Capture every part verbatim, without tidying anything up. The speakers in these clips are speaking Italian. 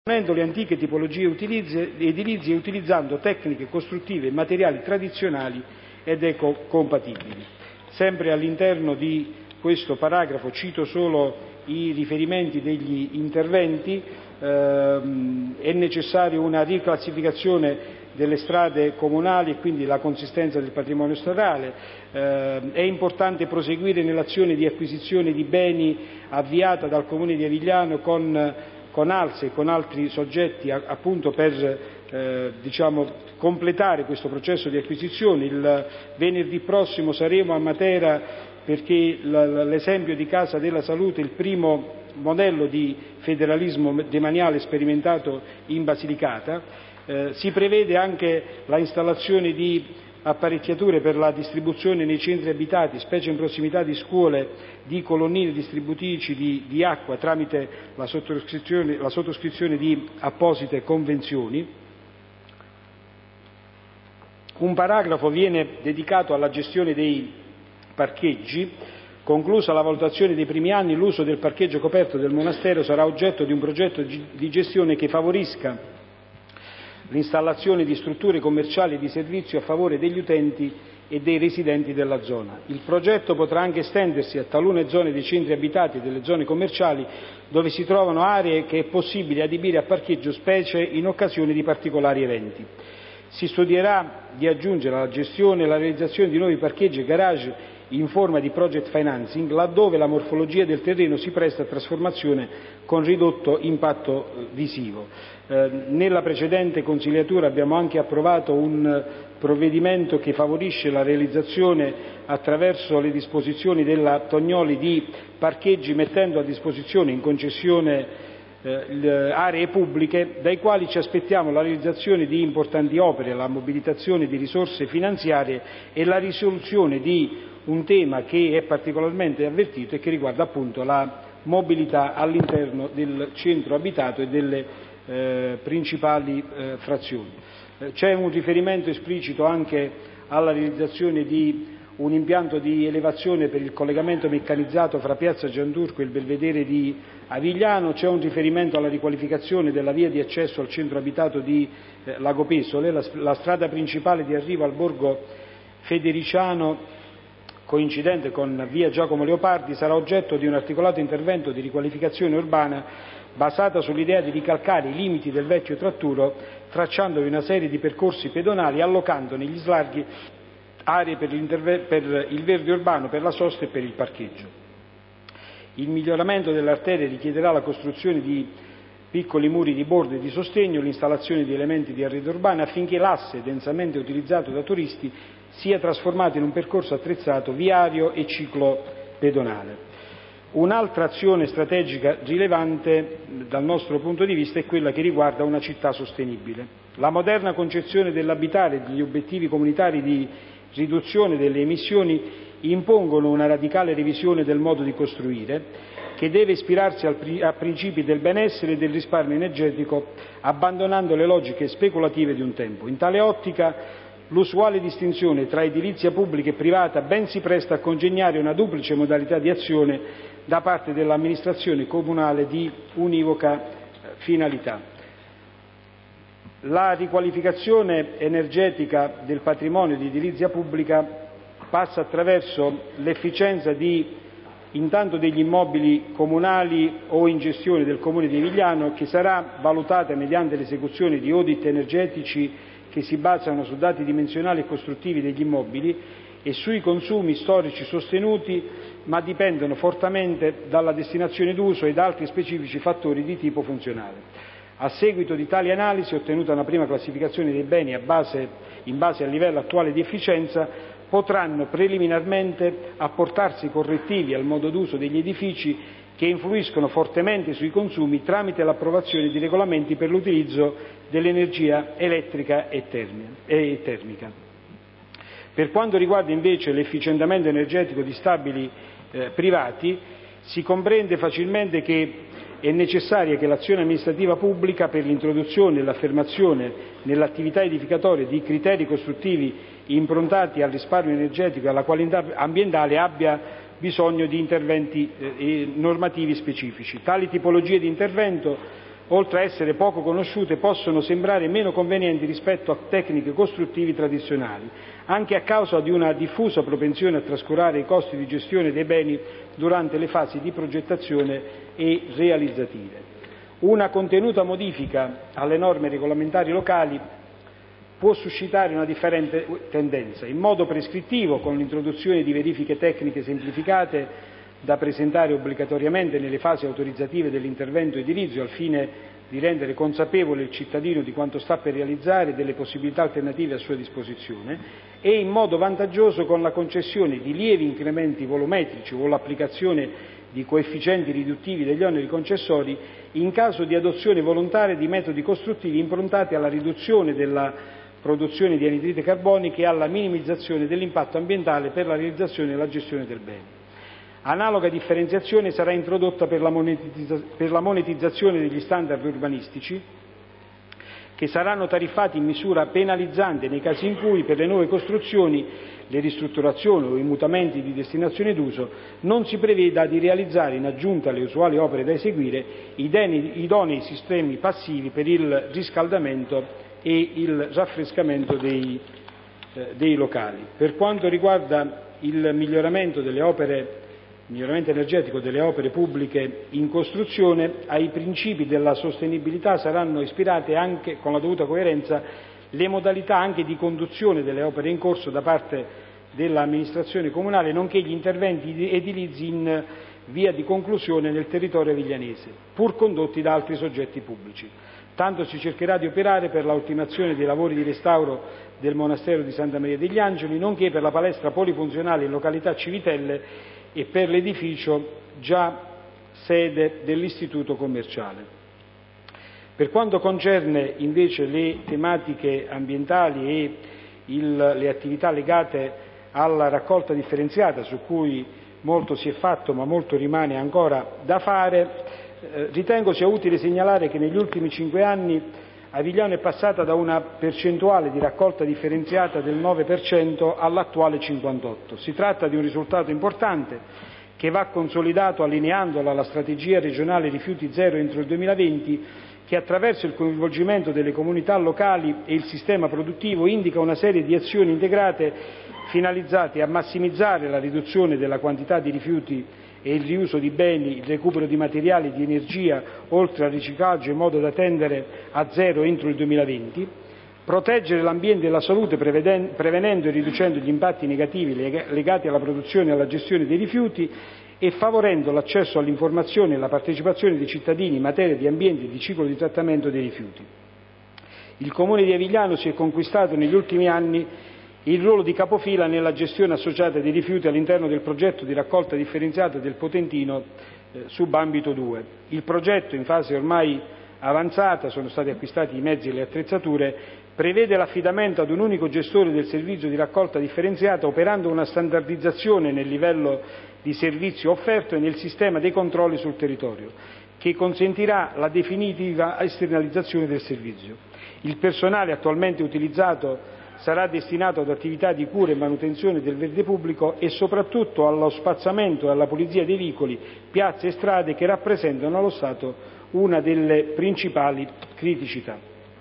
le antiche tipologie edilizie e utilizzando tecniche costruttive e materiali tradizionali ed ecocompatibili. Sempre all'interno di questo paragrafo cito solo i riferimenti degli interventi. Ehm, è necessaria una riclassificazione delle strade comunali e quindi la consistenza del patrimonio stradale. Eh, è importante proseguire nell'azione di acquisizione di beni avviata dal Comune di Avigliano con con ALSE e con altri soggetti appunto per eh, diciamo, completare questo processo di acquisizione. Il venerdì prossimo saremo a Matera perché l'esempio di Casa della Salute è il primo modello di federalismo demaniale sperimentato in Basilicata. Eh, si prevede anche la installazione di apparecchiature per la distribuzione nei centri abitati, specie in prossimità di scuole, di colonnine distributrici di, di acqua tramite la sottoscrizione, la sottoscrizione di apposite convenzioni. Un paragrafo viene dedicato alla gestione dei parcheggi. Conclusa la valutazione dei primi anni, l'uso del parcheggio coperto del monastero sarà oggetto di un progetto di gestione che favorisca l'installazione di strutture commerciali e di servizio a favore degli utenti e dei residenti della zona. Il progetto potrà anche estendersi a talune zone dei centri abitati e delle zone commerciali dove si trovano aree che è possibile adibire a parcheggio, specie in occasione di particolari eventi. Si studierà di aggiungere alla gestione la realizzazione di nuovi parcheggi e garage in forma di project financing, laddove la morfologia del terreno si presta a trasformazione con ridotto impatto visivo. Eh, nella precedente consigliatura abbiamo anche approvato un provvedimento che favorisce la realizzazione attraverso le disposizioni della Tognoli di parcheggi, mettendo a disposizione in concessione eh, aree pubbliche dai quali ci aspettiamo la realizzazione di importanti opere, la mobilitazione di risorse finanziarie e la risoluzione di un tema che è particolarmente avvertito e che riguarda appunto la mobilità all'interno del centro abitato e delle eh, principali eh, frazioni. Eh, c'è un riferimento esplicito anche alla realizzazione di un impianto di elevazione per il collegamento meccanizzato fra Piazza Gianturco e il Belvedere di Avigliano, c'è un riferimento alla riqualificazione della via di accesso al centro abitato di eh, Lagopesole, la, la strada principale di arrivo al borgo Federiciano coincidente con via Giacomo Leopardi, sarà oggetto di un articolato intervento di riqualificazione urbana basata sull'idea di ricalcare i limiti del vecchio tratturo, tracciandovi una serie di percorsi pedonali e allocando negli slarghi aree per, per il verde urbano, per la sosta e per il parcheggio. Il miglioramento dell'arteria richiederà la costruzione di piccoli muri di bordo e di sostegno, l'installazione di elementi di arredo urbano affinché l'asse densamente utilizzato da turisti sia trasformato in un percorso attrezzato viario e ciclopedonale. Un'altra azione strategica rilevante dal nostro punto di vista è quella che riguarda una città sostenibile. La moderna concezione dell'abitare e degli obiettivi comunitari di riduzione delle emissioni impongono una radicale revisione del modo di costruire che deve ispirarsi a principi del benessere e del risparmio energetico, abbandonando le logiche speculative di un tempo. In tale ottica l'usuale distinzione tra edilizia pubblica e privata ben si presta a congegnare una duplice modalità di azione da parte dell'amministrazione comunale di univoca finalità. La riqualificazione energetica del patrimonio di edilizia pubblica passa attraverso l'efficienza di intanto degli immobili comunali o in gestione del Comune di Avigliano, che sarà valutata mediante l'esecuzione di audit energetici che si basano su dati dimensionali e costruttivi degli immobili e sui consumi storici sostenuti, ma dipendono fortemente dalla destinazione d'uso e da altri specifici fattori di tipo funzionale. A seguito di tali analisi, ottenuta una prima classificazione dei beni a base, in base al livello attuale di efficienza, potranno preliminarmente apportarsi correttivi al modo d'uso degli edifici che influiscono fortemente sui consumi tramite l'approvazione di regolamenti per l'utilizzo dell'energia elettrica e termica. Per quanto riguarda invece l'efficientamento energetico di stabili eh, privati, si comprende facilmente che è necessaria che l'azione amministrativa pubblica per l'introduzione e l'affermazione nell'attività edificatoria di criteri costruttivi improntati al risparmio energetico e alla qualità ambientale abbia bisogno di interventi eh, normativi specifici. Tali tipologie di intervento oltre a essere poco conosciute, possono sembrare meno convenienti rispetto a tecniche costruttive tradizionali, anche a causa di una diffusa propensione a trascurare i costi di gestione dei beni durante le fasi di progettazione e realizzative. Una contenuta modifica alle norme regolamentari locali può suscitare una differente tendenza: in modo prescrittivo, con l'introduzione di verifiche tecniche semplificate da presentare obbligatoriamente nelle fasi autorizzative dell'intervento edilizio, al fine di rendere consapevole il cittadino di quanto sta per realizzare e delle possibilità alternative a sua disposizione, e in modo vantaggioso con la concessione di lievi incrementi volumetrici o l'applicazione di coefficienti riduttivi degli oneri concessori in caso di adozione volontaria di metodi costruttivi improntati alla riduzione della produzione di anidride carbonica e alla minimizzazione dell'impatto ambientale per la realizzazione e la gestione del bene. Analoga differenziazione sarà introdotta per la, monetizza- per la monetizzazione degli standard urbanistici, che saranno tariffati in misura penalizzante nei casi in cui, per le nuove costruzioni, le ristrutturazioni o i mutamenti di destinazione d'uso, non si preveda di realizzare, in aggiunta alle usuali opere da eseguire, idonei sistemi passivi per il riscaldamento e il raffrescamento dei, eh, dei locali. Per quanto riguarda il miglioramento delle opere miglioramento energetico delle opere pubbliche in costruzione, ai principi della sostenibilità saranno ispirate anche, con la dovuta coerenza, le modalità anche di conduzione delle opere in corso da parte dell'amministrazione comunale, nonché gli interventi edilizi in via di conclusione nel territorio aviglianese, pur condotti da altri soggetti pubblici. Tanto si cercherà di operare per la ultimazione dei lavori di restauro del monastero di Santa Maria degli Angeli, nonché per la palestra polifunzionale in località Civitelle e per l'edificio già sede dell'istituto commerciale. Per quanto concerne invece le tematiche ambientali e il, le attività legate alla raccolta differenziata, su cui molto si è fatto ma molto rimane ancora da fare, eh, ritengo sia utile segnalare che negli ultimi cinque anni Avigliano è passata da una percentuale di raccolta differenziata del nove per cento all'attuale cinquantotto per cento. Si tratta di un risultato importante che va consolidato allineandola alla strategia regionale rifiuti zero entro il duemilaventi, che attraverso il coinvolgimento delle comunità locali e il sistema produttivo indica una serie di azioni integrate finalizzate a massimizzare la riduzione della quantità di rifiuti e il riuso di beni, il recupero di materiali e di energia, oltre al riciclaggio, in modo da tendere a zero entro il duemilaventi, proteggere l'ambiente e la salute prevenendo e riducendo gli impatti negativi legati alla produzione e alla gestione dei rifiuti e favorendo l'accesso all'informazione e la partecipazione dei cittadini in materia di ambiente e di ciclo di trattamento dei rifiuti. Il Comune di Avigliano si è conquistato negli ultimi anni il ruolo di capofila nella gestione associata dei rifiuti all'interno del progetto di raccolta differenziata del Potentino eh, subambito due. Il progetto, in fase ormai avanzata, sono stati acquistati i mezzi e le attrezzature, prevede l'affidamento ad un unico gestore del servizio di raccolta differenziata, operando una standardizzazione nel livello di servizio offerto e nel sistema dei controlli sul territorio, che consentirà la definitiva esternalizzazione del servizio. Il personale attualmente utilizzato sarà destinato ad attività di cura e manutenzione del verde pubblico e soprattutto allo spazzamento e alla pulizia dei vicoli, piazze e strade che rappresentano allo Stato una delle principali criticità.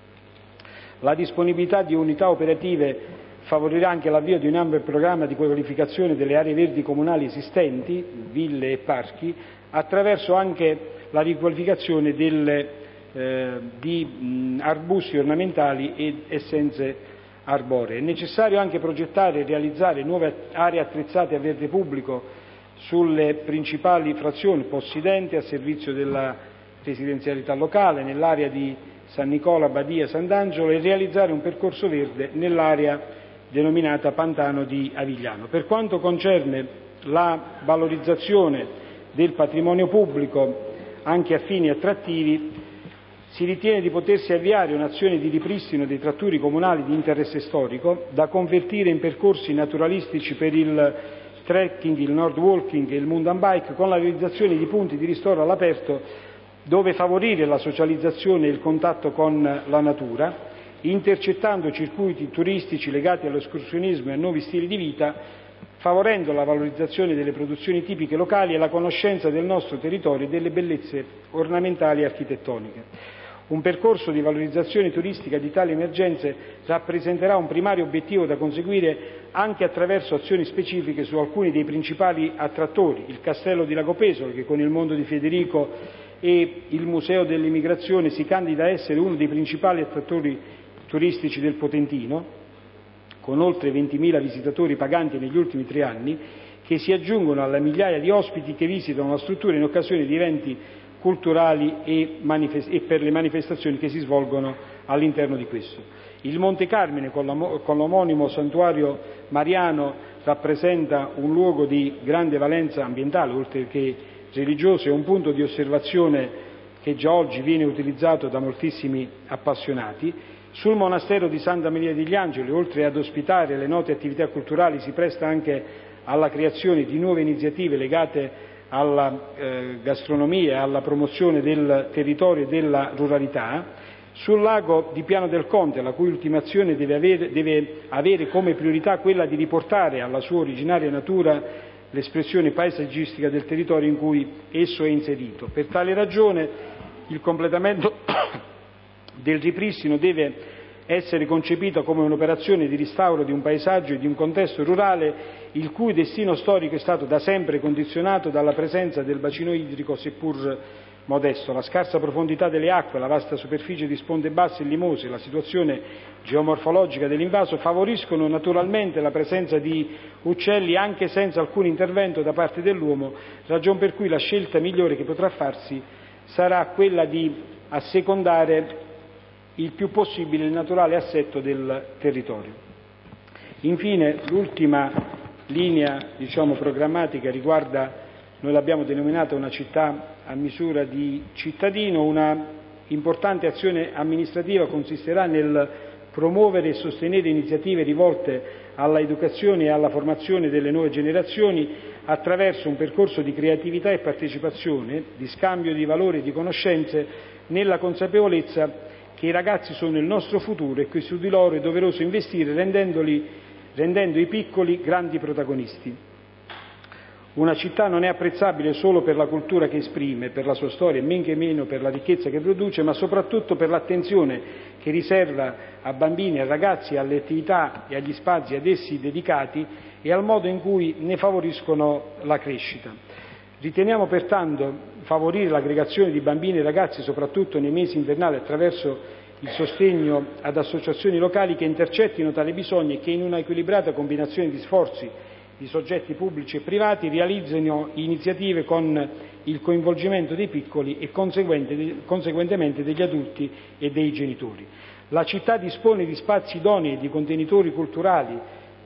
La disponibilità di unità operative favorirà anche l'avvio di un ampio programma di qualificazione delle aree verdi comunali esistenti, ville e parchi, attraverso anche la riqualificazione delle, eh, di mh, arbusti ornamentali ed essenze arboree. È necessario anche progettare e realizzare nuove aree attrezzate a verde pubblico sulle principali frazioni possidenti a servizio della residenzialità locale, nell'area di San Nicola, Badia, Sant'Angelo, e realizzare un percorso verde nell'area denominata Pantano di Avigliano. Per quanto concerne la valorizzazione del patrimonio pubblico anche a fini attrattivi, si ritiene di potersi avviare un'azione di ripristino dei tratturi comunali di interesse storico, da convertire in percorsi naturalistici per il trekking, il Nord Walking e il Mountain Bike, con la realizzazione di punti di ristoro all'aperto dove favorire la socializzazione e il contatto con la natura, intercettando circuiti turistici legati all'escursionismo e a nuovi stili di vita, favorendo la valorizzazione delle produzioni tipiche locali e la conoscenza del nostro territorio e delle bellezze ornamentali e architettoniche. Un percorso di valorizzazione turistica di tali emergenze rappresenterà un primario obiettivo da conseguire anche attraverso azioni specifiche su alcuni dei principali attrattori: il Castello di Lagopesole, che con il Mondo di Federico e il Museo dell'Immigrazione si candida a essere uno dei principali attrattori turistici del Potentino, con oltre ventimila visitatori paganti negli ultimi tre anni, che si aggiungono alle migliaia di ospiti che visitano la struttura in occasione di eventi culturali e, manifest- e per le manifestazioni che si svolgono all'interno di questo. Il Monte Carmine, con, la, con l'omonimo santuario mariano, rappresenta un luogo di grande valenza ambientale, oltre che religioso, e un punto di osservazione che già oggi viene utilizzato da moltissimi appassionati. Sul monastero di Santa Maria degli Angeli, oltre ad ospitare le note attività culturali, si presta anche alla creazione di nuove iniziative legate alla eh, gastronomia e alla promozione del territorio e della ruralità. Sul lago di Piano del Conte, la cui ultimazione deve avere, deve avere come priorità quella di riportare alla sua originaria natura l'espressione paesaggistica del territorio in cui esso è inserito. Per tale ragione il completamento del ripristino deve essere concepito come un'operazione di restauro di un paesaggio e di un contesto rurale il cui destino storico è stato da sempre condizionato dalla presenza del bacino idrico, seppur modesto. La scarsa profondità delle acque, la vasta superficie di sponde basse e limose, la situazione geomorfologica dell'invaso favoriscono naturalmente la presenza di uccelli anche senza alcun intervento da parte dell'uomo, ragion per cui la scelta migliore che potrà farsi sarà quella di assecondare il più possibile il naturale assetto del territorio. Infine, l'ultima linea, diciamo, programmatica riguarda, noi l'abbiamo denominata una città a misura di cittadino. Una importante azione amministrativa consisterà nel promuovere e sostenere iniziative rivolte alla educazione e alla formazione delle nuove generazioni attraverso un percorso di creatività e partecipazione, di scambio di valori e di conoscenze, nella consapevolezza che i ragazzi sono il nostro futuro e che su di loro è doveroso investire rendendoli, rendendo i piccoli grandi protagonisti. Una città non è apprezzabile solo per la cultura che esprime, per la sua storia e men che meno per la ricchezza che produce, ma soprattutto per l'attenzione che riserva a bambini, a ragazzi, alle attività e agli spazi ad essi dedicati e al modo in cui ne favoriscono la crescita. Riteniamo pertanto favorire l'aggregazione di bambini e ragazzi, soprattutto nei mesi invernali, attraverso il sostegno ad associazioni locali che intercettino tali bisogni e che, in una equilibrata combinazione di sforzi di soggetti pubblici e privati, realizzino iniziative con il coinvolgimento dei piccoli e conseguentemente degli adulti e dei genitori. La città dispone di spazi idonei e di contenitori culturali,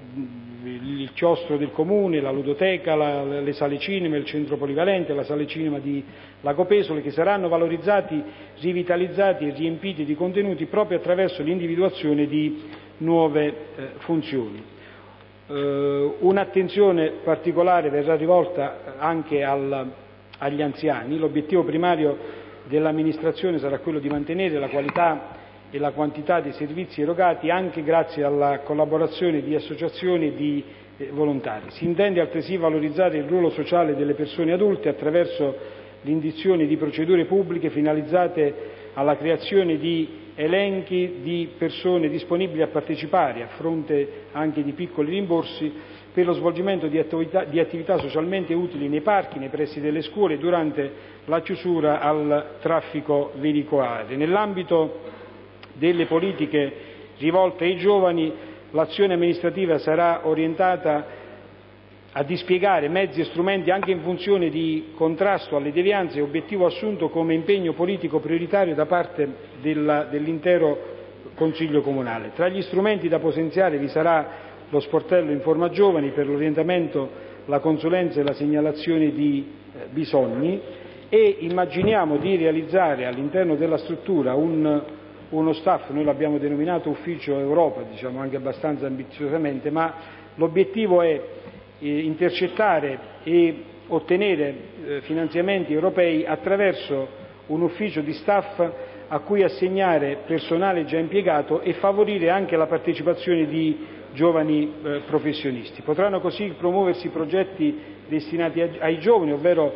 il chiostro del comune, la ludoteca, la, le sale cinema, il centro polivalente, la sala cinema di Lagopesole, che saranno valorizzati, rivitalizzati e riempiti di contenuti proprio attraverso l'individuazione di nuove eh, funzioni. Eh, un'attenzione particolare verrà rivolta anche al, agli anziani. L'obiettivo primario dell'amministrazione sarà quello di mantenere la qualità e la quantità dei servizi erogati anche grazie alla collaborazione di associazioni e di eh, volontari. Si intende altresì valorizzare il ruolo sociale delle persone adulte attraverso l'indizione di procedure pubbliche finalizzate alla creazione di elenchi di persone disponibili a partecipare, a fronte anche di piccoli rimborsi, per lo svolgimento di attività, di attività socialmente utili nei parchi, nei pressi delle scuole, durante la chiusura al traffico veicolare. Nell'ambito delle politiche rivolte ai giovani, l'azione amministrativa sarà orientata a dispiegare mezzi e strumenti anche in funzione di contrasto alle devianze, obiettivo assunto come impegno politico prioritario da parte della, dell'intero Consiglio Comunale. Tra gli strumenti da potenziare vi sarà lo sportello Informa Giovani per l'orientamento, la consulenza e la segnalazione di eh, bisogni, e immaginiamo di realizzare all'interno della struttura un uno staff, noi l'abbiamo denominato Ufficio Europa, diciamo anche abbastanza ambiziosamente, ma l'obiettivo è eh, intercettare e ottenere eh, finanziamenti europei attraverso un ufficio di staff a cui assegnare personale già impiegato e favorire anche la partecipazione di giovani eh, professionisti. Potranno così promuoversi progetti destinati a, ai giovani, ovvero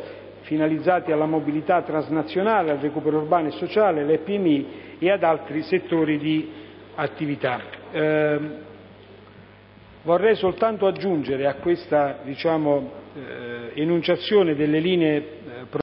finalizzati alla mobilità transnazionale, al recupero urbano e sociale, alle P M I e ad altri settori di attività. Eh, vorrei soltanto aggiungere a questa, diciamo, eh, enunciazione delle linee